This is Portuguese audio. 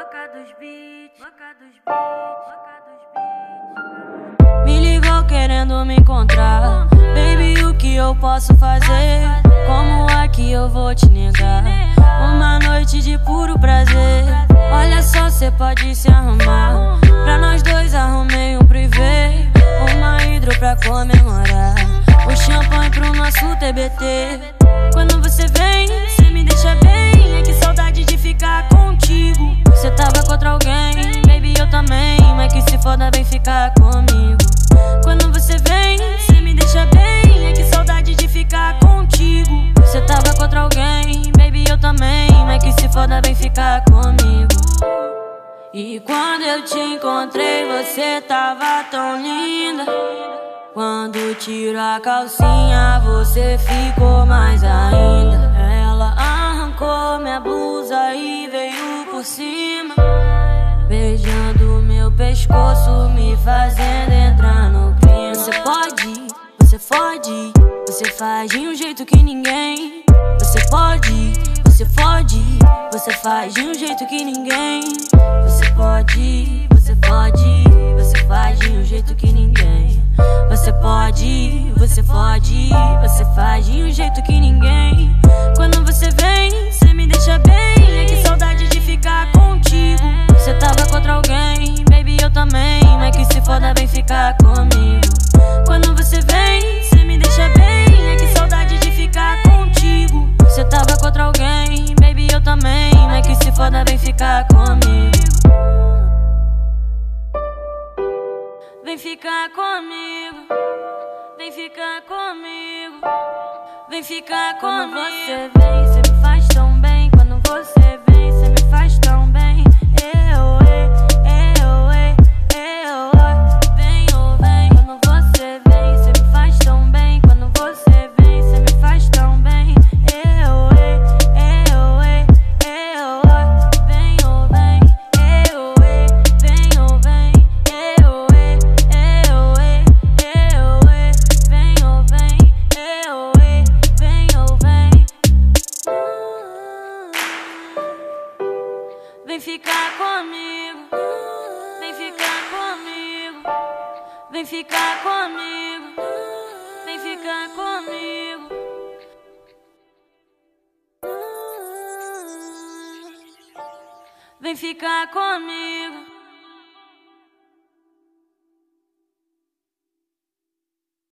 Boca dos beats, boca dos beats, boca dos beats. Me ligou querendo me encontrar. Baby, o que eu posso fazer? Como é que eu vou te negar? Uma noite de puro prazer. Olha só, cê pode se arrumar. Pra nós dois arrumei um privê, uma hidro pra comemorar, o champanhe pro nosso TBT. Quando você vem, cê me deixa bem. É que saudade de ficar contigo. Cê tava contra alguém, baby, eu também. Mas que se foda, vem ficar comigo. Quando você vem, cê me deixa bem. É que saudade de ficar contigo. Cê tava contra alguém, baby, eu também. Mas que se foda, vem ficar comigo. E quando eu te encontrei, você tava tão linda. Quando tiro a calcinha, você ficou mais ainda. Ela arrancou minha blusa e veio por cima, beijando meu pescoço, me fazendo entrar no clima. Você pode, você fode, você faz de um jeito que ninguém. Você pode, você fode, você faz de um jeito que ninguém. Você pode, você fode, você faz de um jeito que ninguém. Você pode, você fode, você faz de um jeito que ninguém. Quando você vem, cê me deixa bem. É que saudade de ficar contigo. Cê tava contra alguém, baby, eu também. Mas que se foda, vem ficar comigo. Quando você vem, cê me deixa bem. É que saudade de ficar contigo. Cê tava contra alguém, baby, eu também. Mas que se foda, vem ficar comigo. Vem ficar comigo, vem ficar comigo, vem ficar comigo. Quando você vem, cê me faz tão bem. Quando você vem, cê me faz tão bem. Vem ou vem. Quando você vem, cê me faz tão bem. Quando você vem, cê me faz tão bem. Vem ou vem. Vem ou vem. Vem ou vem. Vem ficar comigo, vem ficar comigo, vem ficar comigo, vem ficar comigo. Vem ficar comigo.